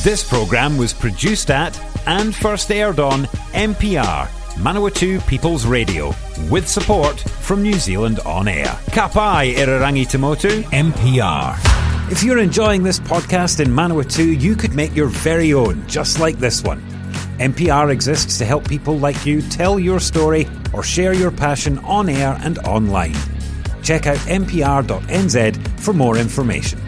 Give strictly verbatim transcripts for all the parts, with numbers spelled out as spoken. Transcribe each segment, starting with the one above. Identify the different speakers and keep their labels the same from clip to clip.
Speaker 1: This programme was produced at and first aired on M P R, Manawatu People's Radio, with support from New Zealand On Air. Ka pai Irarangi Tamotu, M P R. If you're enjoying this podcast in Manawatu, you could make your very own, just like this one. M P R exists to help people like you tell your story or share your passion on air and online. Check out m p r dot n z for more information.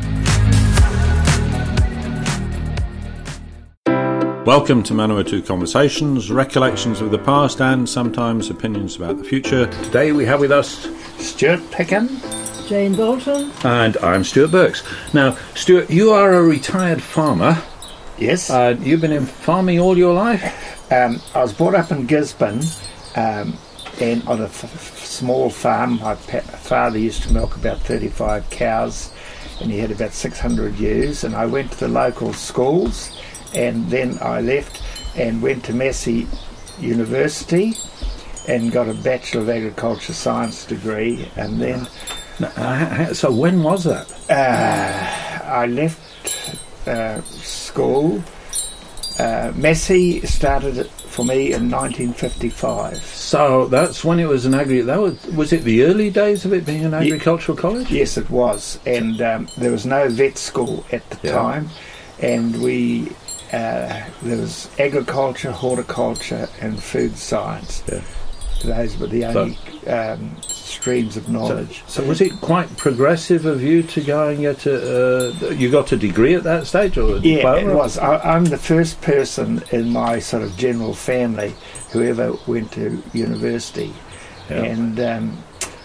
Speaker 2: Welcome to Manawatu Conversations, recollections of the past and sometimes opinions about the future. Today we have with us
Speaker 3: Stuart Pickin,
Speaker 4: Jane Bolton,
Speaker 2: and I'm Stuart Burks. Now, Stuart, you are a retired farmer.
Speaker 3: Yes.
Speaker 2: Uh, you've been in farming all your life?
Speaker 3: Um, I was brought up in Gisborne, um, and on a f- f- small farm. My pa- father used to milk about thirty-five cows, and he had about six hundred ewes, and I went to the local schools. And then I left and went to Massey University and got a Bachelor of Agriculture Science degree. And then...
Speaker 2: Uh, so when was that?
Speaker 3: Uh, I left uh, school. Uh, Massey started for me in nineteen fifty-five.
Speaker 2: So that's when it was an agri... That was, was it the early days of it being an agricultural
Speaker 3: Ye-
Speaker 2: college?
Speaker 3: Yes, it was. And um, there was no vet school at the
Speaker 2: Yeah.
Speaker 3: time. And we... Uh, there was agriculture, horticulture and food science.
Speaker 2: Yeah.
Speaker 3: Those were the only so, um, streams of knowledge.
Speaker 2: So, so was it quite progressive of you to go and get a... Uh, you got a degree at that stage? Or a
Speaker 3: yeah,
Speaker 2: diploma?
Speaker 3: It was. I, I'm the first person in my sort of general family who ever went to university.
Speaker 2: Yeah.
Speaker 3: And... Um,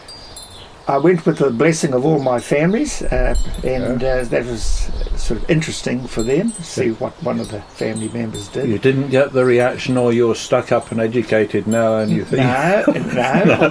Speaker 3: I went with the blessing of all my families, uh, and
Speaker 2: yeah.
Speaker 3: uh, that was sort of interesting for them to see what one of the family members did.
Speaker 2: You didn't get the reaction, or you're stuck up and educated now, and you think
Speaker 3: no, no,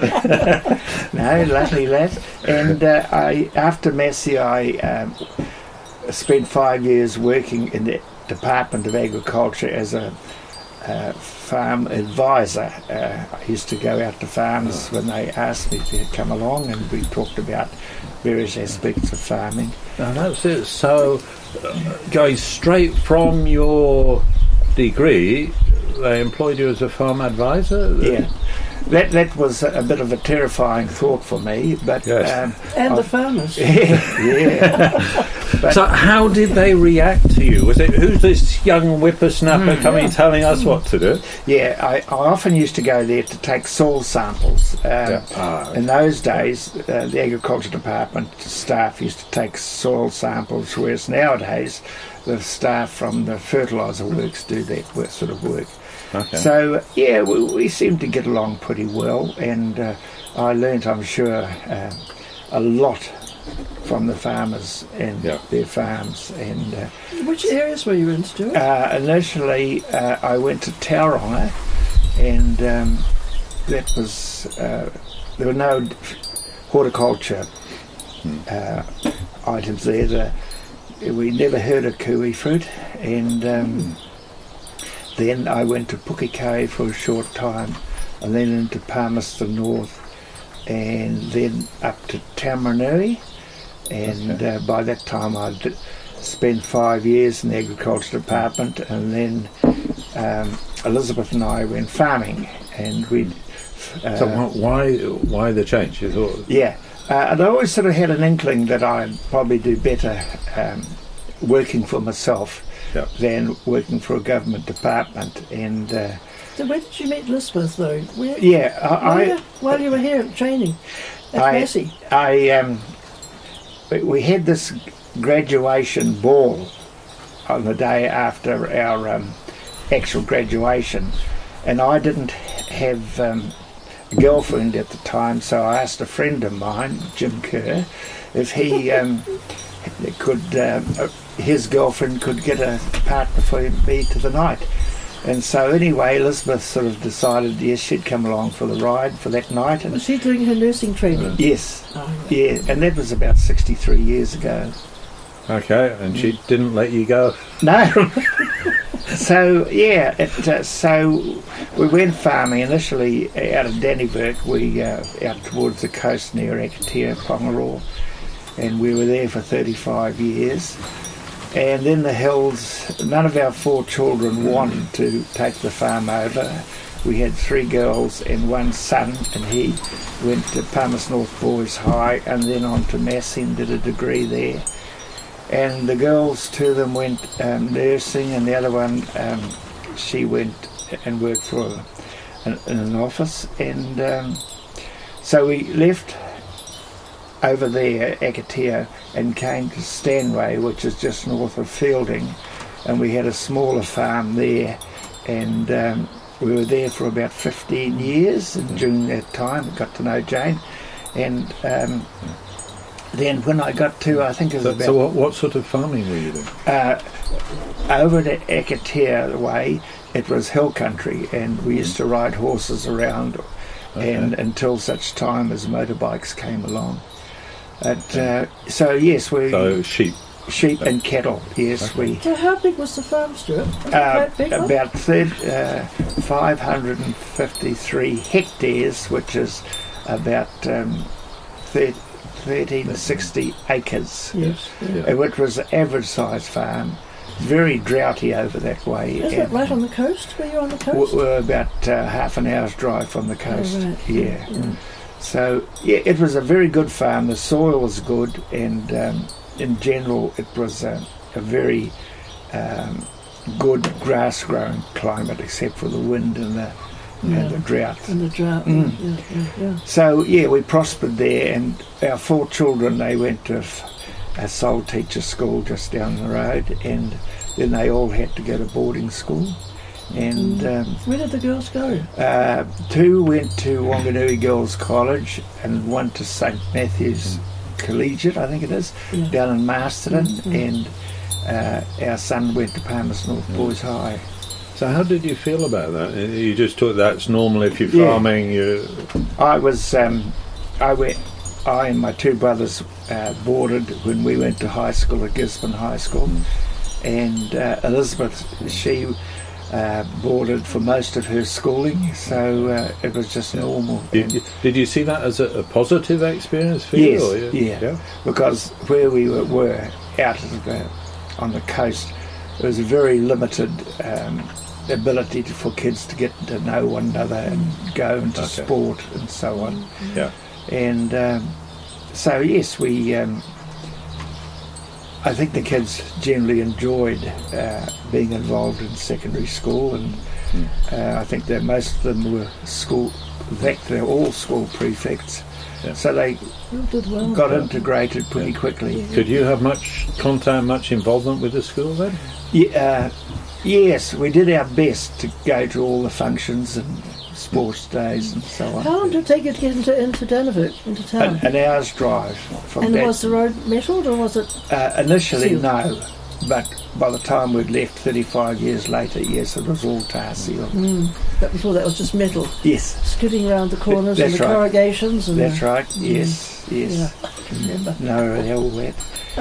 Speaker 3: no, luckily lad. And uh, I, after Massey, I um, spent five years working in the Department of Agriculture as a Uh, farm advisor. Uh, I used to go out to farms when they asked me to come along, and we talked about various aspects of farming.
Speaker 2: Oh, that's it. So, uh, going straight from your degree, they employed you as a farm advisor?
Speaker 3: Yeah. That that was a bit of a terrifying thought for me, but
Speaker 2: Yes.
Speaker 3: um,
Speaker 4: and
Speaker 3: I,
Speaker 4: the farmers.
Speaker 3: yeah, yeah. But
Speaker 2: so, how did they react to you? Was it, who's this young whippersnapper
Speaker 3: mm,
Speaker 2: coming
Speaker 3: yeah.
Speaker 2: telling us mm. what to do?
Speaker 3: Yeah, I, I often used to go there to take soil samples. Um,
Speaker 2: Yeah. Ah,
Speaker 3: in those days, uh, the agriculture department staff used to take soil samples, whereas nowadays the staff from the fertiliser works do that work, sort of work.
Speaker 2: Okay.
Speaker 3: So, yeah, we, we seemed to get along pretty well, and uh, I learnt, I'm sure, uh, a lot from the farmers and
Speaker 2: yeah.
Speaker 3: their farms. And uh,
Speaker 4: Which areas were you in, Stuart?
Speaker 3: uh, initially, uh, I went to Tauranga, and um, that was, uh, there were no horticulture
Speaker 2: hmm.
Speaker 3: uh, items there. The, we never heard of kiwi fruit, and... Um, hmm. Then I went to Pukekohe for a short time, and then into Palmerston North, and then up to Taumarunui. And
Speaker 2: okay.
Speaker 3: uh, by that time I'd spent five years in the agriculture department, and then um, Elizabeth and I went farming, and we'd... Uh,
Speaker 2: so why why the change? You thought?
Speaker 3: Yeah, uh, and I always sort of had an inkling that I'd probably do better um, working for myself.
Speaker 2: Yeah.
Speaker 3: Than working for a government department. And uh,
Speaker 4: So where did you meet Elizabeth, though? Where,
Speaker 3: yeah, I,
Speaker 4: while,
Speaker 3: I
Speaker 4: you, while you were here at training at
Speaker 3: I,
Speaker 4: Massey.
Speaker 3: I um, we had this graduation ball on the day after our um, actual graduation, and I didn't have um, a girlfriend at the time, so I asked a friend of mine, Jim Kerr, if he um, could. Um, his girlfriend could get a partner for me to the night. And so anyway, Elizabeth sort of decided, yes, she'd come along for the ride for that night. And
Speaker 4: was she doing her nursing training?
Speaker 3: yes,
Speaker 4: Oh, right.
Speaker 3: yeah, and that was about sixty-three years ago.
Speaker 2: Okay, and she didn't let you go?
Speaker 3: No. So, yeah, it, uh, so we went farming initially out of Dannyburg, we uh, out towards the coast near Akatea, Pongaroa, and we were there for thirty-five years. And then the Hills, none of our four children wanted to take the farm over. We had three girls and one son, and he went to Palmerston North Boys High and then on to Massey and did a degree there. And the girls, two of them went um, nursing, and the other one, um, she went and worked for an, in an office. And um, so we left over there, Akatea, and came to Stanway, which is just north of Fielding, and we had a smaller farm there, and um, we were there for about fifteen years, and during that time I got to know Jane, and um, then when I got to, I think it was
Speaker 2: So,
Speaker 3: about...
Speaker 2: so what, what sort of farming were you doing?
Speaker 3: Uh, over at Akatea way, it was hill country, and we used to ride horses around,
Speaker 2: Okay.
Speaker 3: and until such time as motorbikes came along. But, uh, so yes, we
Speaker 2: So sheep.
Speaker 3: sheep and cattle. Yes, we
Speaker 4: So how big was the farm, Stuart? Was it
Speaker 3: uh,
Speaker 4: quite big one?
Speaker 3: about third, uh, five hundred fifty-three hectares, which is about um, thir- thirteen sixty acres.
Speaker 4: Yes. Yeah.
Speaker 3: Uh, which was an average size farm. Very droughty over that way.
Speaker 4: Is it
Speaker 3: and
Speaker 4: right on the coast? Were you on the
Speaker 3: w-
Speaker 4: coast?
Speaker 3: We're about uh, half an hour's drive from the coast.
Speaker 4: right.
Speaker 3: Yeah.
Speaker 4: Yeah.
Speaker 3: So yeah, it was a very good farm. The soil was good, and um, in general, it was a, a very um, good grass-growing climate, except for the wind and the,
Speaker 4: Yeah.
Speaker 3: and the drought.
Speaker 4: In the drought.
Speaker 3: Mm.
Speaker 4: Yeah, yeah, yeah.
Speaker 3: So yeah, we prospered there, and our four children, they went to f- a soul teacher school just down the road, and then they all had to go to boarding school. And um,
Speaker 4: Where did the girls go?
Speaker 3: uh, two went to Wanganui Girls College, and one to Saint Matthew's Collegiate, I think it is,
Speaker 4: Yeah.
Speaker 3: down in Masterton,
Speaker 4: Mm.
Speaker 3: and uh, our son went to Palmerston North Boys High.
Speaker 2: So how did you feel about that? You just thought that's normal if you're
Speaker 3: Yeah.
Speaker 2: farming. You
Speaker 3: I was, um, I went, I and my two brothers uh, boarded when we went to high school at Gisborne High School, and uh, Elizabeth, she uh, boarded for most of her schooling, so uh, it was just normal.
Speaker 2: did, you, did you see that as a, a positive experience for you?
Speaker 3: Yes,
Speaker 2: or you-
Speaker 3: yeah.
Speaker 2: yeah.
Speaker 3: Because where we were, were out of the, on the coast, there was a very limited um, ability to, for kids to get to know one another and go into
Speaker 2: Okay.
Speaker 3: sport and so on.
Speaker 2: Yeah.
Speaker 3: And um, so yes, we. Um, I think the kids generally enjoyed uh, being involved in secondary school, and uh, I think that most of them were school. In fact, they're all school prefects,
Speaker 2: Yeah.
Speaker 3: so they
Speaker 4: You did well.
Speaker 3: got integrated pretty quickly.
Speaker 2: Could you have much contact, much involvement with the school then?
Speaker 3: Yeah, uh, yes, we did our best to go to all the functions and sports days and so on.
Speaker 4: How long did it take you to get into, into Danvik, into town?
Speaker 3: An, an hour's drive from
Speaker 4: and
Speaker 3: that.
Speaker 4: was the road metalled, or was it...
Speaker 3: Uh, initially,
Speaker 4: Sealed?
Speaker 3: no, but by the time we'd left thirty-five years later, yes, it was all tar sealed.
Speaker 4: Mm, but before that was just metal,
Speaker 3: Yes,
Speaker 4: skidding around the corners
Speaker 3: That's
Speaker 4: and the
Speaker 3: right.
Speaker 4: corrugations. And
Speaker 3: that's
Speaker 4: the,
Speaker 3: right. Yes, yes.
Speaker 4: Yeah, I can remember.
Speaker 3: No, they're all wet.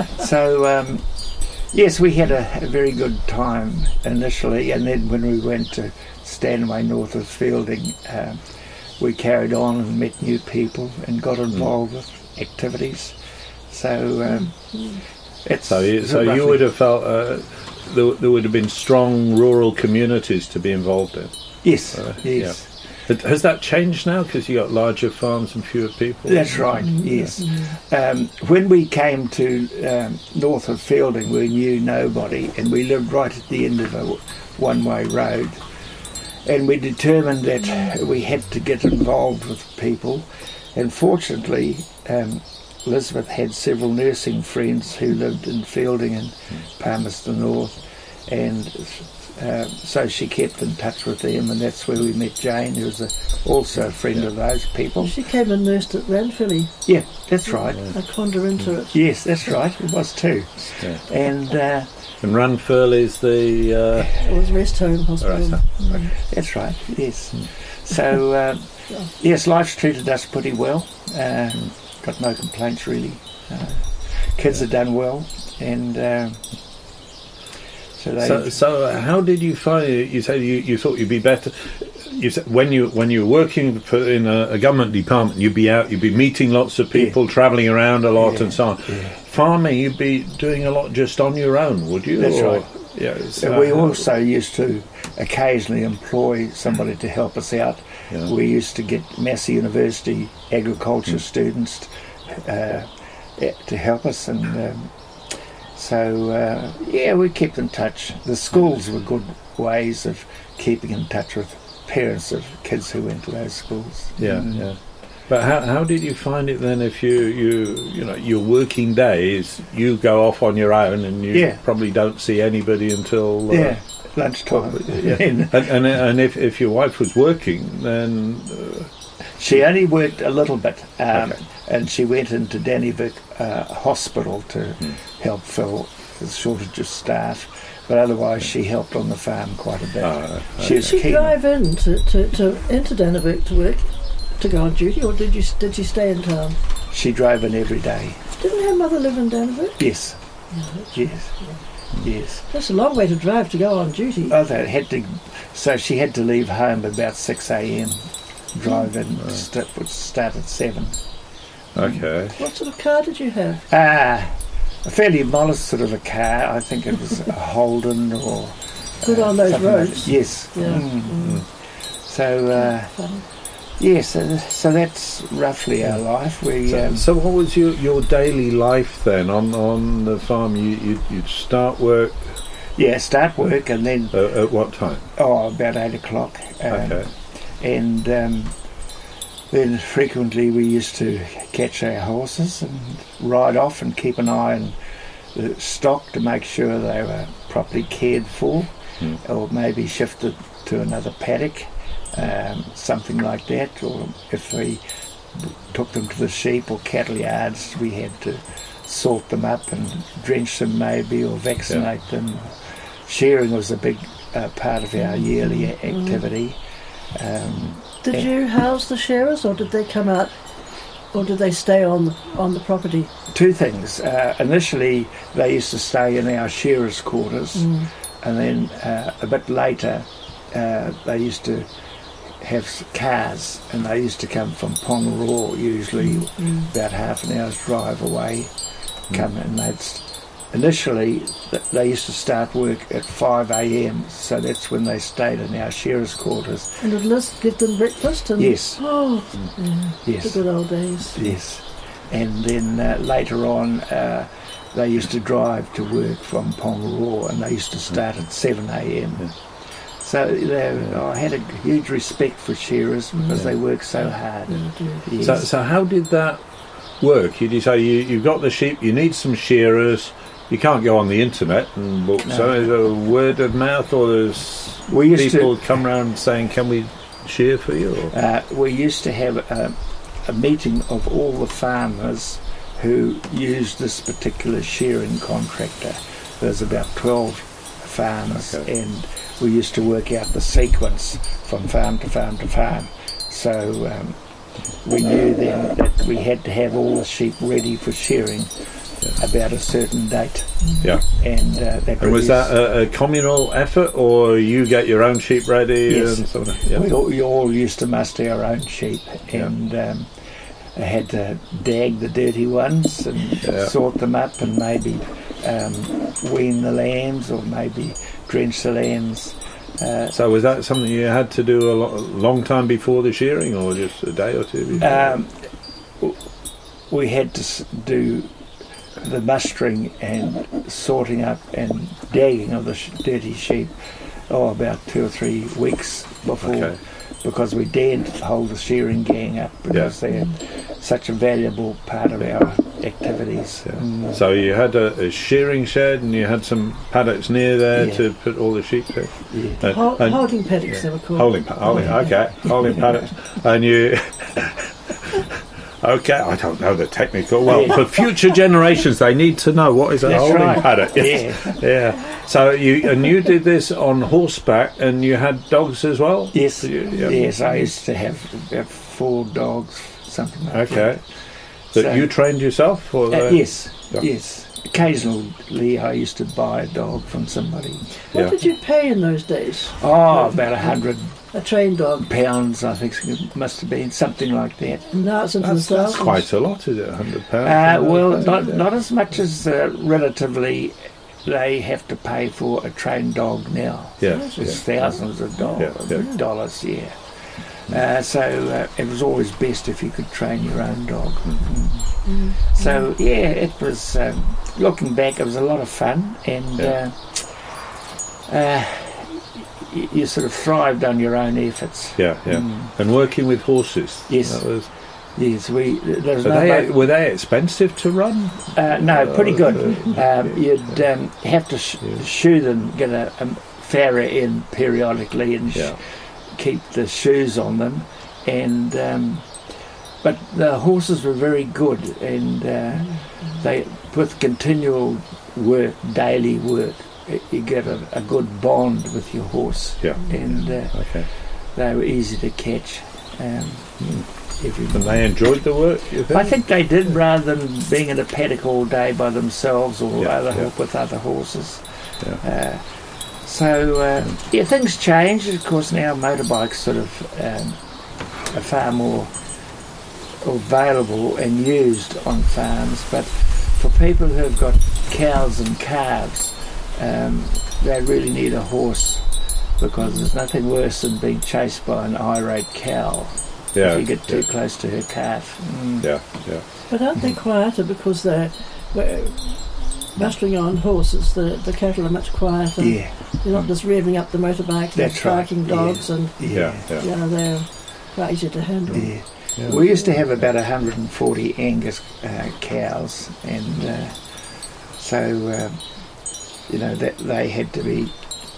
Speaker 3: So, um, yes, we had a, a very good time initially, and then when we went to Stanway north of Fielding, um, we carried on and met new people and got involved with activities. So, um, it's
Speaker 2: So, you,
Speaker 3: it's
Speaker 2: so you
Speaker 3: roughly-
Speaker 2: would have felt uh, there, there would have been strong rural communities to be involved in.
Speaker 3: Yes,
Speaker 2: Uh,
Speaker 3: yes.
Speaker 2: But has that changed now because you got larger farms and fewer people?
Speaker 3: That's right, yes. Um, when we came to um, north of Fielding, we knew nobody, and we lived right at the end of a one-way road. And we determined that we had to get involved with people. And fortunately, um, Elizabeth had several nursing friends who lived in Fielding and Palmerston North, and uh, so she kept in touch with them, and that's where we met Jane, who was a, also a friend of those people.
Speaker 4: She came and nursed at Ranfilly.
Speaker 3: Yeah, that's right.
Speaker 4: I'd wander into it.
Speaker 3: Yes, that's right. It was too.
Speaker 2: Yeah.
Speaker 3: And uh,
Speaker 2: And Ranfurl is the... Uh,
Speaker 4: It was Rest Home Hospital.
Speaker 2: Rest Home.
Speaker 3: that's right, yes. So, uh, yes, life's treated us pretty well. Uh, got no complaints, really. Uh, kids have done well. And uh, so they...
Speaker 2: so, so how did you find it? You said you, you thought you'd be better... You said when you when you were working for, in a, a government department, you'd be out, you'd be meeting lots of people, travelling around a lot,
Speaker 3: Yeah,
Speaker 2: and so on.
Speaker 3: yeah.
Speaker 2: farming, you'd be doing a lot just on your own, would you?
Speaker 3: That's
Speaker 2: Or-
Speaker 3: right.
Speaker 2: Yeah. it's,
Speaker 3: And
Speaker 2: uh,
Speaker 3: we also used to occasionally employ somebody to help us out.
Speaker 2: Yeah.
Speaker 3: We used to get Massey University agriculture students uh, eh, to help us, and um, so uh, yeah, we kept in touch. The schools were good ways of keeping in touch with parents of kids who went to those schools.
Speaker 2: Yeah,
Speaker 3: Mm.
Speaker 2: yeah. But how how did you find it then? If you you you know your working days, you go off on your own, and you
Speaker 3: Yeah.
Speaker 2: probably don't see anybody until uh,
Speaker 3: Yeah, lunchtime.
Speaker 2: yeah. and and and if if your wife was working, then uh,
Speaker 3: She only worked a little bit, um,
Speaker 2: Okay.
Speaker 3: and she went into Dannyvic uh, Hospital to
Speaker 2: Hmm.
Speaker 3: help fill the shortage of staff, but otherwise she helped on the farm quite a bit.
Speaker 2: uh,
Speaker 3: she was
Speaker 4: Did she
Speaker 3: keen.
Speaker 4: drive in to, to, to into Dannevirke to work, to go on duty, or did you did you stay in town?
Speaker 3: She drove in every day.
Speaker 4: Didn't her mother live in Dannevirke?
Speaker 3: Yes, yes, yes.
Speaker 4: That's a long way to drive to go on duty.
Speaker 3: Oh, that had to. So she had to leave home about six a.m. Drive in, st- would start at seven.
Speaker 2: okay.
Speaker 4: What sort of car did you have?
Speaker 3: Ah, a fairly modest sort of a car. I think it was a Holden or.
Speaker 4: Good on those
Speaker 3: something like
Speaker 4: roads.
Speaker 3: that. Yes.
Speaker 4: Yeah.
Speaker 3: Mm.
Speaker 4: Mm.
Speaker 3: So. Uh,
Speaker 4: Funny.
Speaker 3: Yes, so, so that's roughly our life. We
Speaker 2: So,
Speaker 3: um,
Speaker 2: so what was your, your daily life then on, on the farm? You you'd, you'd start work
Speaker 3: yeah start work and then
Speaker 2: uh, at what time?
Speaker 3: oh about eight o'clock. Um,
Speaker 2: Okay.
Speaker 3: And um, then frequently we used to catch our horses and ride off and keep an eye on the stock to make sure they were properly cared for,
Speaker 2: Hmm.
Speaker 3: or maybe shifted to another paddock, um, something like that. Or if we took them to the sheep or cattle yards, we had to sort them up and drench them maybe, or vaccinate them. Shearing was a big uh, part of our yearly a- activity. Um,
Speaker 4: Did
Speaker 3: Yeah.
Speaker 4: you house the shearers, or did they come out, or did they stay on on the property?
Speaker 3: two things. Uh, initially, they used to stay in our shearers' quarters,
Speaker 4: Mm.
Speaker 3: and then uh, a bit later, uh, they used to have s- cars, and they used to come from Pongaroa, usually
Speaker 4: Mm.
Speaker 3: about half an hour's drive away. Come and they'd s- initially th- they used to start work at five a.m. So that's when they stayed in our shearers' quarters.
Speaker 4: And did Liz give them breakfast? And,
Speaker 3: Yes.
Speaker 4: Oh, yeah,
Speaker 3: Yes.
Speaker 4: the good old days.
Speaker 3: Yes, and then uh, later on, uh, they used to drive to work from Pongaroa, and they used to start at seven a.m. So they, I had a huge respect for shearers because they work so hard.
Speaker 4: Yeah, I do.
Speaker 3: Yes.
Speaker 2: So, so how did that work? You say you, you've got the sheep, you need some shearers, you can't go on the internet and book.
Speaker 3: No.
Speaker 2: So is it a word of mouth, or there's
Speaker 3: we used
Speaker 2: people
Speaker 3: to
Speaker 2: come round saying, can we shear for you? Or?
Speaker 3: uh, we used to have a, a meeting of all the farmers who used this particular shearing contractor. There's about twelve farmers,
Speaker 2: Okay.
Speaker 3: and we used to work out the sequence from farm to farm to farm. So um, we knew then that we had to have all the sheep ready for shearing about a certain date.
Speaker 2: Yeah.
Speaker 3: And uh, that
Speaker 2: And was
Speaker 3: produced-
Speaker 2: that a, a communal effort, or you get your own sheep ready?
Speaker 3: Yes.
Speaker 2: And sort of, yeah.
Speaker 3: we, all, we all used to muster our own sheep, and um, I had to dag the dirty ones and
Speaker 2: Yeah.
Speaker 3: sort them up, and maybe um, wean the lambs, or maybe drench the lambs. Uh,
Speaker 2: So was that something you had to do a, lo- a long time before the shearing, or just a day or two before?
Speaker 3: um, w- we had to s- do the mustering and sorting up and dagging of the sh- dirty sheep, oh, about two or three weeks before,
Speaker 2: Okay.
Speaker 3: because we dared hold the shearing gang up, because they're such a valuable part of our activities.
Speaker 2: Yeah.
Speaker 3: Mm.
Speaker 2: So you had a, a shearing shed, and you had some paddocks near there
Speaker 3: Yeah.
Speaker 2: to put all the sheep in.
Speaker 3: Yeah.
Speaker 2: And-
Speaker 4: Hol-
Speaker 2: and-
Speaker 4: holding paddocks, they were called.
Speaker 2: Holding, pa- holding, okay, holding paddocks, and you. Okay, I don't know the technical. Well,
Speaker 3: Yeah.
Speaker 2: for future generations, they need to know what is a
Speaker 3: That's
Speaker 2: holding
Speaker 3: right.
Speaker 2: paddock.
Speaker 3: Yeah.
Speaker 2: Yeah. So you and you did this on horseback, and you had dogs as well.
Speaker 3: Yes,
Speaker 2: You- yeah.
Speaker 3: yes, I used to have about four dogs, something like
Speaker 2: Okay. So,
Speaker 3: So-
Speaker 2: you trained yourself, or
Speaker 3: that. Uh,
Speaker 2: they-
Speaker 3: yes,
Speaker 2: Yeah.
Speaker 3: yes. Occasionally I used to buy a dog from somebody.
Speaker 4: What
Speaker 2: Yeah.
Speaker 4: did you pay in those days?
Speaker 3: Oh, about a hundred
Speaker 4: a trained dog.
Speaker 3: pounds, I think it must have been, something like that.
Speaker 4: Now it's into
Speaker 2: That's,
Speaker 4: the
Speaker 2: that's
Speaker 4: thousands.
Speaker 2: quite a lot, is it? one hundred pounds?
Speaker 3: Uh, well, not, not as much as uh, relatively they have to pay for a trained dog now.
Speaker 2: Yeah,
Speaker 3: It's
Speaker 2: yeah.
Speaker 3: thousands of dollars,
Speaker 2: Yeah, yeah.
Speaker 3: dollars yeah. Uh, so uh, it was always best if you could train your own dog.
Speaker 4: Mm.
Speaker 3: So yeah, it was, um, looking back, it was a lot of fun, and
Speaker 2: Yeah.
Speaker 3: uh, uh, y- you sort of thrived on your own efforts.
Speaker 2: Yeah, yeah.
Speaker 3: Mm.
Speaker 2: And working with horses.
Speaker 3: Yes.
Speaker 2: That was,
Speaker 3: Yes, we. There's
Speaker 2: were,
Speaker 3: no
Speaker 2: they,
Speaker 3: mo-
Speaker 2: were they expensive to run?
Speaker 3: uh, no, pretty good.
Speaker 2: Uh,
Speaker 3: Um, you'd um, have to sh-
Speaker 2: Yeah.
Speaker 3: shoe them, get a, a farrier in periodically, and sh-
Speaker 2: Yeah.
Speaker 3: keep the shoes on them, and um, but the horses were very good, and uh, they, with continual work, daily work, y- you get a, a good bond with your horse,
Speaker 2: Yeah.
Speaker 3: and uh,
Speaker 2: Okay.
Speaker 3: they were easy to catch. Um, every
Speaker 2: And they enjoyed the work, you think?
Speaker 3: I think they did, rather than being in a paddock all day by themselves or
Speaker 2: Yeah,
Speaker 3: other
Speaker 2: yeah.
Speaker 3: with other horses.
Speaker 2: Yeah.
Speaker 3: Uh, so uh, yeah, things changed. Of course, now motorbikes sort of um, are far more available and used on farms. But for people who have got cows and calves, um, they really need a horse, because there's nothing worse than being chased by an irate cow
Speaker 2: Yeah.
Speaker 3: if you get too
Speaker 2: yeah.
Speaker 3: close to her calf. Mm.
Speaker 2: Yeah, yeah.
Speaker 4: But aren't they quieter because they're well, bustling on horses? The the cattle are much quieter.
Speaker 3: Yeah,
Speaker 4: You're not just revving up the motorbikes and
Speaker 3: That's right,
Speaker 4: striking dogs, and
Speaker 2: Yeah,
Speaker 3: yeah,
Speaker 2: yeah.
Speaker 4: you know they're quite easy to handle.
Speaker 3: yeah.
Speaker 2: Yeah.
Speaker 3: We used to have about one hundred forty Angus uh, cows, and uh, so um, you know that they had to be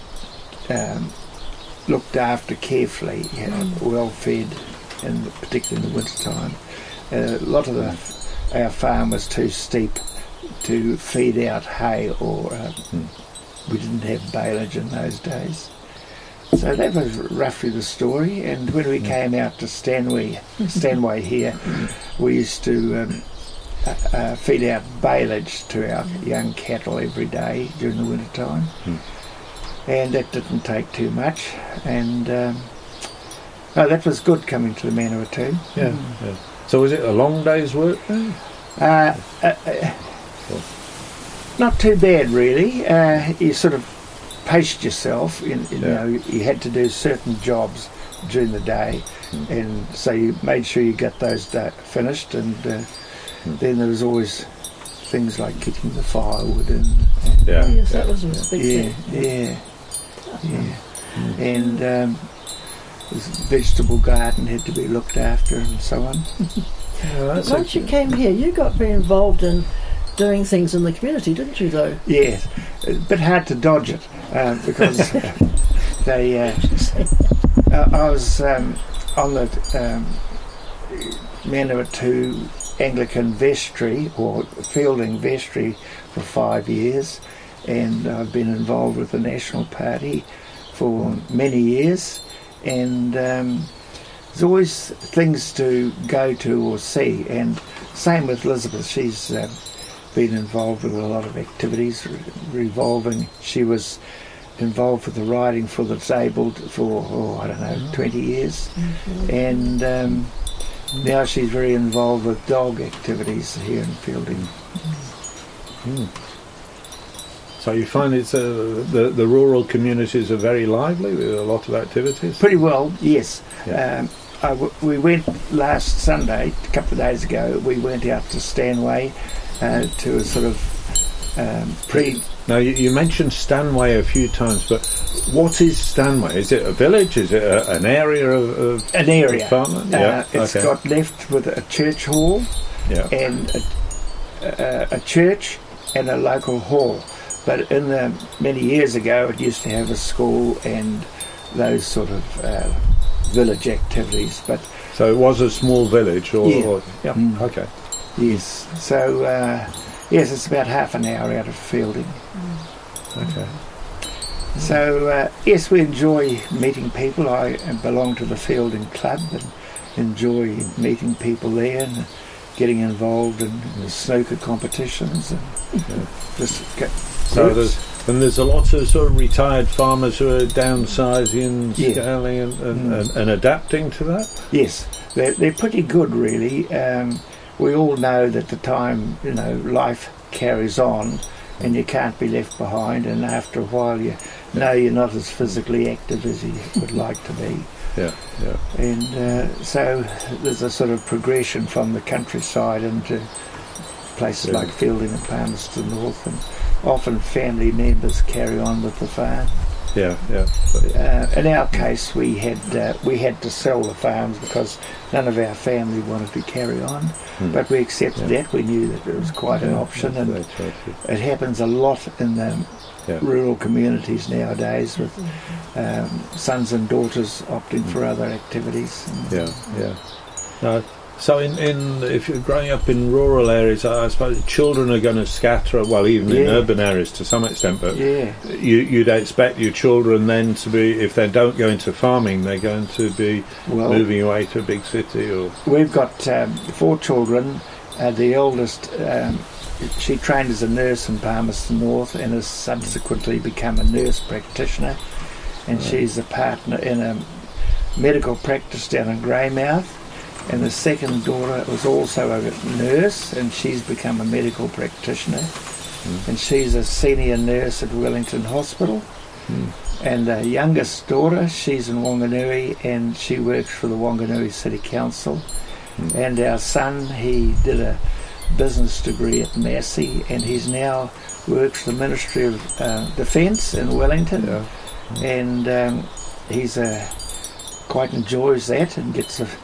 Speaker 3: um, looked after carefully, you know, well fed, and particularly in the winter time. Uh, a lot of the, our farm was too steep to feed out hay, or uh, we didn't have baleage in those days. So that was roughly the story. And when we came out to Stanway, Stanway here, we used to um, uh, uh, feed out baleage to our young cattle every day during the winter time, and that didn't take too much. And um, no, that was good coming to the Manawatu.
Speaker 2: Yeah, yeah. So was it a long day's work then?
Speaker 3: Uh, uh, uh, not too bad, really. Uh, you sort of paced yourself. In, you
Speaker 2: Yeah.
Speaker 3: know, you had to do certain jobs during the day, and so you made sure you got those da- finished. And uh, then there was always things like getting the firewood in. And,
Speaker 2: Yeah.
Speaker 4: Yes,
Speaker 2: yeah.
Speaker 4: that was a big
Speaker 3: yeah,
Speaker 4: thing.
Speaker 3: yeah, yeah. And um, this vegetable garden had to be looked after, and so on.
Speaker 2: Yeah, that's
Speaker 4: Once you came here, you got very involved in doing things in the community, didn't you? Though.
Speaker 3: Yes, a bit hard to dodge it uh, because they. Uh, uh, I was um, on the um, Manawatu Anglican vestry, or Fielding vestry, for five years, and I've been involved with the National Party for many years, and um, there's always things to go to or see, and same with Elizabeth. She's uh, been involved with a lot of activities re- revolving. She was involved with the riding for the disabled for, oh, I don't know, twenty years, and um, now she's very involved with dog activities here in Fielding.
Speaker 2: So you find it's uh, the the rural communities are very lively with a lot of activities.
Speaker 3: Pretty well, yes.
Speaker 2: Yeah.
Speaker 3: Um, I w- we went last Sunday, a couple of days ago, we went out to Stanway uh, to a sort of um, pre...
Speaker 2: Now you, you mentioned Stanway a few times, but what is Stanway? Is it a village? Is it a, an area of, of
Speaker 3: an area.
Speaker 2: farmland?
Speaker 3: Uh,
Speaker 2: Yeah,
Speaker 3: it's
Speaker 2: okay.
Speaker 3: got left with a church hall
Speaker 2: Yeah.
Speaker 3: and a, a, a church and a local hall. But in the many years ago, it used to have a school and those sort of uh, village activities. But
Speaker 2: So it was a small village, or,
Speaker 3: Yeah.
Speaker 2: or yeah,
Speaker 3: Mm.
Speaker 2: okay.
Speaker 3: yes, so uh, yes, it's about half an hour out of Fielding.
Speaker 2: Okay.
Speaker 3: So uh, yes, we enjoy meeting people. I belong to the Fielding Club and enjoy meeting people there and getting involved in the snooker competitions and
Speaker 2: Yeah.
Speaker 3: just get
Speaker 2: So
Speaker 3: groups.
Speaker 2: there's And there's a lot of sort of retired farmers who are downsizing,
Speaker 3: Yeah.
Speaker 2: scaling, and, and,
Speaker 3: Mm.
Speaker 2: and, and adapting to that.
Speaker 3: Yes, they're, they're pretty good, really. Um, we all know that the time, you know, life carries on and you can't be left behind, and after a while you know you're not as physically active as you would like to be.
Speaker 2: Yeah, yeah.
Speaker 3: And uh, so there's a sort of progression from the countryside into places
Speaker 2: Yeah.
Speaker 3: like Fielding and Palmerston North, and often family members carry on with the farm.
Speaker 2: Yeah, yeah.
Speaker 3: Uh, in our case, we had uh, we had to sell the farms because none of our family wanted to carry on.
Speaker 2: Hmm.
Speaker 3: But we accepted
Speaker 2: Yeah.
Speaker 3: that. We knew that it was quite an
Speaker 2: Yeah,
Speaker 3: option,
Speaker 2: that's
Speaker 3: and
Speaker 2: right, that's right.
Speaker 3: it happens a lot in the
Speaker 2: Yeah.
Speaker 3: rural communities nowadays, with um, sons and daughters opting for other activities. And,
Speaker 2: Yeah, yeah. No, so in, in if you're growing up in rural areas, I, I suppose children are going to scatter, well, even in
Speaker 3: Yeah.
Speaker 2: urban areas to some extent, but
Speaker 3: yeah,
Speaker 2: you, you'd expect your children then to be, if they don't go into farming, they're going to be
Speaker 3: well,
Speaker 2: moving away to a big city or...
Speaker 3: we've got um, four children. Uh, the eldest, um, she trained as a nurse in Palmerston North and has subsequently become a nurse practitioner, and
Speaker 2: Right.
Speaker 3: she's a partner in a medical practice down in Greymouth. And the second daughter was also a nurse, and she's become a medical practitioner,
Speaker 2: Mm.
Speaker 3: and she's a senior nurse at Wellington Hospital.
Speaker 2: Mm.
Speaker 3: And the youngest daughter, she's in Wanganui, and she works for the Wanganui City Council.
Speaker 2: Mm.
Speaker 3: And our son, he did a business degree at Massey, and he's now works for the Ministry of uh, Defence in Wellington.
Speaker 2: Yeah.
Speaker 3: And um, he's uh, quite enjoys that and gets a,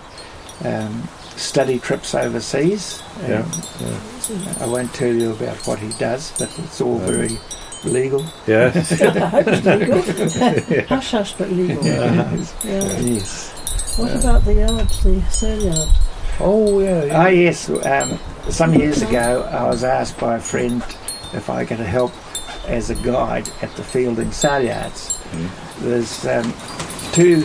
Speaker 3: um, study trips overseas.
Speaker 2: Yeah.
Speaker 3: Um,
Speaker 2: Yeah.
Speaker 3: I won't tell you about what he does, but it's all
Speaker 2: No.
Speaker 3: very legal.
Speaker 2: Yeah.
Speaker 4: I hope it's legal. Hush hush, but legal.
Speaker 3: Yeah.
Speaker 4: Yeah.
Speaker 3: Yes.
Speaker 4: What about the yards, the sale yards?
Speaker 2: Oh, yeah, yeah.
Speaker 3: Oh yes, um, some years ago I was asked by a friend if I could help as a guide at the Fielding sale yards.
Speaker 2: Mm.
Speaker 3: There's um, two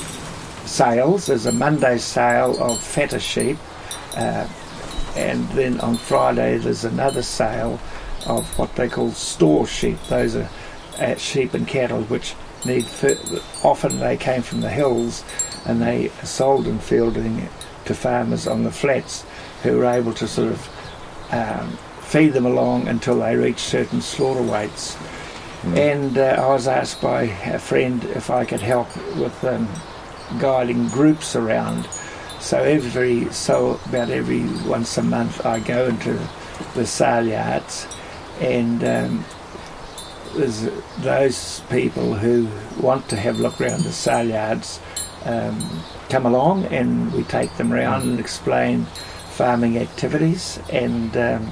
Speaker 3: sales. There's a Monday sale of fatter sheep, uh, and then on Friday there's another sale of what they call store sheep. Those are uh, sheep and cattle which need fer- often they came from the hills and they are sold in Fielding to farmers on the flats who are able to sort of um, feed them along until they reach certain slaughter weights.
Speaker 2: Mm.
Speaker 3: And uh, I was asked by a friend if I could help with um, guiding groups around. So every so about every once a month I go into the sale yards, and um, there's those people who want to have a look around the sale yards um, come along, and we take them around and explain farming activities, and um,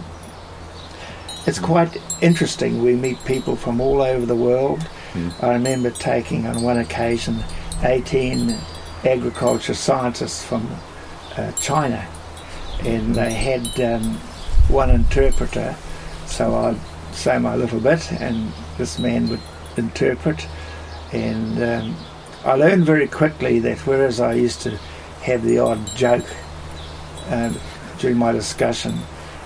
Speaker 3: it's quite interesting. We meet people from all over the world.
Speaker 2: Mm.
Speaker 3: I remember taking on one occasion eighteen agriculture scientists from uh, China, and they had um, one interpreter, so I'd say my little bit and this man would interpret, and um, I learned very quickly that whereas I used to have the odd joke um, during my discussion,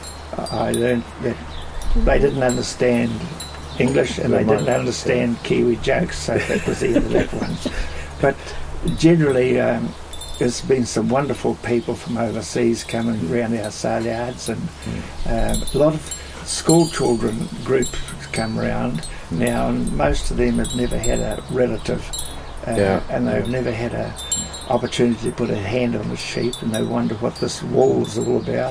Speaker 3: I learned that they didn't understand English and they didn't understand Kiwi jokes, so that was the end of that one. But generally um, there's been some wonderful people from overseas coming around our sale yards, and um, a lot of school children groups come around now, and most of them have never had a relative uh,
Speaker 2: Yeah,
Speaker 3: and they've
Speaker 2: yeah.
Speaker 3: never had a opportunity to put a hand on a sheep, and they wonder what this wool is all about.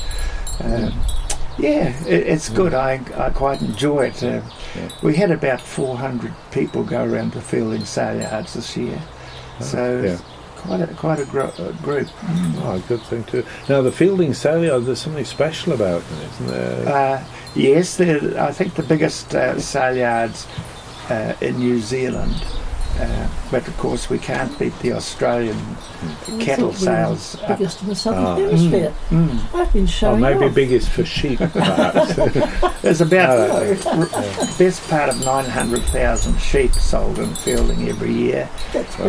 Speaker 3: Um, yeah, it, it's good. I, I quite enjoy it. Uh,
Speaker 2: Yeah.
Speaker 3: We had about four hundred people go around the Fielding sale yards this year, so
Speaker 2: yeah.
Speaker 3: it's quite a, quite a, gro- a group.
Speaker 2: Oh, good thing too. Now, the Fielding sale yard, there's something special about it, isn't there?
Speaker 3: Uh, yes, they're, I think the biggest uh, sale yards uh, in New Zealand, uh, but of course we can't beat the Australian
Speaker 4: I
Speaker 3: cattle
Speaker 4: thought we were
Speaker 3: sales.
Speaker 4: the biggest in the southern
Speaker 2: Ah.
Speaker 4: hemisphere.
Speaker 3: Mm.
Speaker 4: I've been
Speaker 2: Or
Speaker 4: showing
Speaker 2: maybe
Speaker 4: off.
Speaker 2: biggest for sheep, perhaps.
Speaker 3: There's about
Speaker 2: Oh,
Speaker 3: r- best part of nine hundred thousand sheep sold in Fielding every year.
Speaker 4: That's big.
Speaker 2: Wow.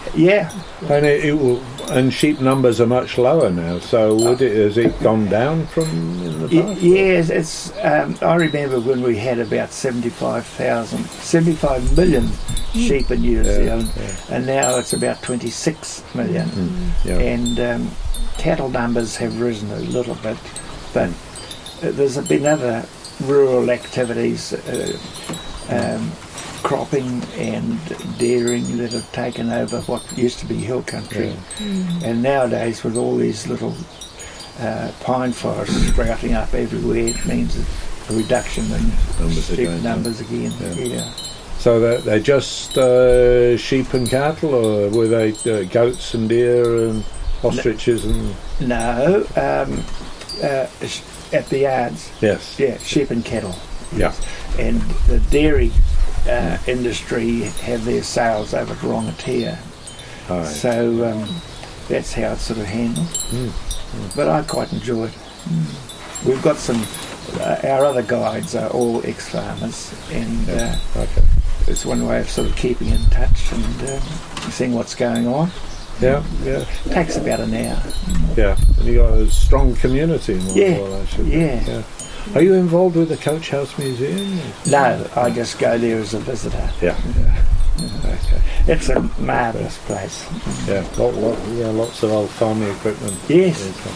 Speaker 3: Yeah.
Speaker 2: And it, it will, and sheep numbers are much lower now. So would it has it gone down from in the
Speaker 3: Y-
Speaker 2: past?
Speaker 3: yes, it's. Um, I remember when we had about seventy-five thousand, seventy-five million sheep in New
Speaker 2: Yeah,
Speaker 3: Zealand,
Speaker 2: yeah.
Speaker 3: and now it's about twenty-six million.
Speaker 2: Mm, yeah.
Speaker 3: And um, cattle numbers have risen a little bit, but uh, there's been other rural activities, uh, um, cropping and dairying that have taken over what used to be hill country.
Speaker 4: Mm.
Speaker 3: And nowadays, with all these little uh, pine forests sprouting up everywhere, it means a reduction in
Speaker 2: Numbers
Speaker 3: sheep
Speaker 2: again, yeah.
Speaker 3: numbers again.
Speaker 2: Yeah.
Speaker 3: Yeah.
Speaker 2: So they're, they're just uh, sheep and cattle, or were they uh, goats and deer and ostriches and...
Speaker 3: No, um, uh, sh- at the yards,
Speaker 2: Yes.
Speaker 3: yeah, sheep and cattle.
Speaker 2: Yeah.
Speaker 3: And the dairy uh, industry have their sales over at Rongatea.
Speaker 2: Aye.
Speaker 3: So um, that's how it's sort of handled.
Speaker 2: Mm.
Speaker 3: But I quite enjoy it. Mm. We've got some, uh, our other guides are all ex-farmers, and
Speaker 2: Yeah.
Speaker 3: uh,
Speaker 2: Okay.
Speaker 3: it's one way of sort of keeping in touch and uh, seeing what's going on.
Speaker 2: Yeah, yeah,
Speaker 3: It takes about an hour.
Speaker 2: yeah. And you got a strong community in
Speaker 3: Yeah,
Speaker 2: Wallawall, actually.
Speaker 3: yeah.
Speaker 2: yeah. Are you involved with the Coach House Museum?
Speaker 3: No, I just go there as a visitor.
Speaker 2: Yeah. yeah. Okay.
Speaker 3: It's a marvellous place.
Speaker 2: Yeah. Lot, lot, yeah. Lots of old farming equipment.
Speaker 3: Yes.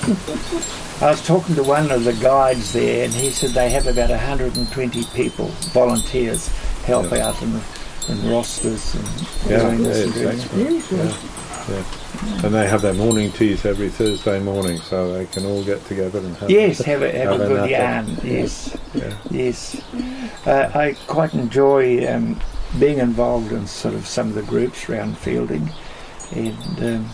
Speaker 3: I was talking to one of the guides there, and he said they have about one hundred twenty people, volunteers, help
Speaker 2: Yeah.
Speaker 3: out in, the, in rosters and
Speaker 2: Yeah,
Speaker 3: doing this
Speaker 2: yeah,
Speaker 3: and doing
Speaker 2: exactly.
Speaker 3: that.
Speaker 4: Very good.
Speaker 2: Yeah. And they have their morning teas every Thursday morning, so they can all get together and have.
Speaker 3: Yes, have a, have
Speaker 2: Have
Speaker 3: a
Speaker 2: a
Speaker 3: good
Speaker 2: nap.
Speaker 3: yarn. Yes,
Speaker 2: Yeah.
Speaker 3: yes. Uh, I quite enjoy um, being involved in sort of some of the groups around fielding, and um,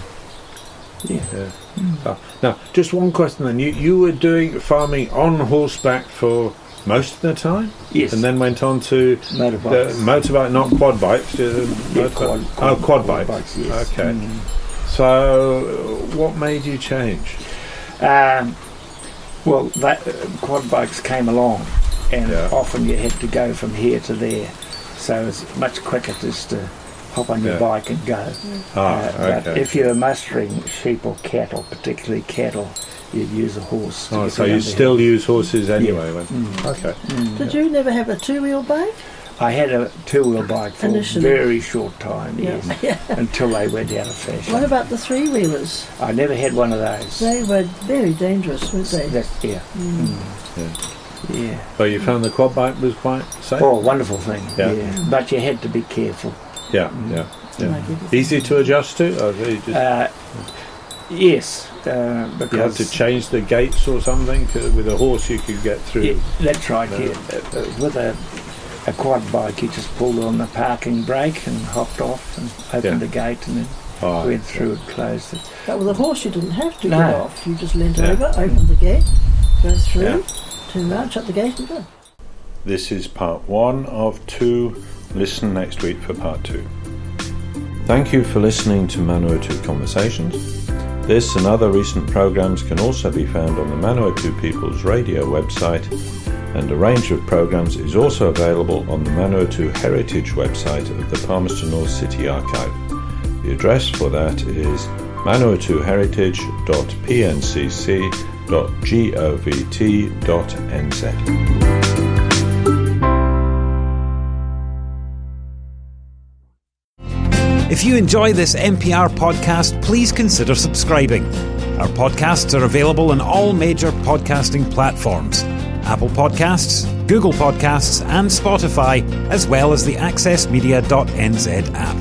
Speaker 3: yeah.
Speaker 2: Yeah. Oh, now, just one question then. You you were doing farming on horseback for most of the time,
Speaker 3: Yes,
Speaker 2: and then went on to
Speaker 3: motorbikes.
Speaker 2: the motorbike, not quad bikes. Uh,
Speaker 3: Yeah,
Speaker 2: motorbike-
Speaker 3: quad-
Speaker 2: oh,
Speaker 3: quad-
Speaker 2: quad
Speaker 3: quad
Speaker 2: bikes.
Speaker 3: bikes, yes.
Speaker 2: Okay.
Speaker 3: Mm.
Speaker 2: So, uh, what made you change?
Speaker 3: Um, well, that, uh, quad bikes came along, and
Speaker 2: Yeah.
Speaker 3: often you had to go from here to there, so it's much quicker just to hop on your
Speaker 2: Yeah.
Speaker 3: bike and go.
Speaker 2: Ah,
Speaker 3: Uh, But
Speaker 2: okay.
Speaker 3: if you're mustering sheep or cattle, particularly cattle, you'd use a horse. to
Speaker 2: Oh,
Speaker 3: get
Speaker 2: so
Speaker 3: around
Speaker 2: you
Speaker 3: the
Speaker 2: still
Speaker 3: hill.
Speaker 2: use horses anyway? When,
Speaker 3: Mm.
Speaker 2: Okay.
Speaker 3: Mm.
Speaker 4: Did you never have a two-wheel bike?
Speaker 3: I had a two-wheel bike for
Speaker 4: Initially.
Speaker 3: a very short time, yes,
Speaker 4: Yeah.
Speaker 3: until they went out of fashion.
Speaker 4: What about the three-wheelers?
Speaker 3: I never had one of those.
Speaker 4: They were very dangerous, weren't they?
Speaker 3: That, yeah.
Speaker 4: Mm.
Speaker 3: Mm. Yeah.
Speaker 2: So you found the quad bike was quite safe?
Speaker 3: Oh, wonderful thing.
Speaker 2: Yeah.
Speaker 3: Yeah. But you had to be careful.
Speaker 2: Yeah, yeah. yeah.
Speaker 4: Like everything.
Speaker 2: Easy to adjust to? Or you, just,
Speaker 3: Uh, yes, uh,
Speaker 2: you had
Speaker 3: because
Speaker 2: to change the gates or something? 'Cause with a horse you could get through.
Speaker 3: yeah, that's right.
Speaker 2: No.
Speaker 3: Yeah. Uh, uh, with a, a quad bike, you just pulled on the parking brake and hopped off and opened
Speaker 2: Yeah.
Speaker 3: the gate and then
Speaker 2: Oh,
Speaker 3: went through and closed it.
Speaker 4: But with a horse, you didn't have to
Speaker 3: No.
Speaker 4: get off. You just leant
Speaker 2: Yeah.
Speaker 4: over, opened the gate, go through,
Speaker 2: Yeah.
Speaker 4: turn around, shut the gate, and go.
Speaker 2: This is part one of two. Listen next week for part two. Thank you for listening to Manawatu Conversations. This and other recent programs can also be found on the Manawatu People's Radio website, and a range of programs is also available on the Manawatu Heritage website of the Palmerston North City Archive. The address for that is manawatu heritage dot p n c c dot govt dot n z.
Speaker 1: If you enjoy this N P R podcast, please consider subscribing. Our podcasts are available on all major podcasting platforms: Apple Podcasts, Google Podcasts, and Spotify, as well as the access media dot n z app.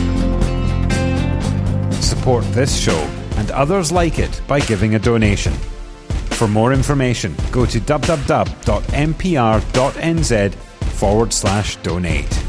Speaker 1: Support this show and others like it by giving a donation. For more information, go to w w w dot n p r dot n z forward slash donate.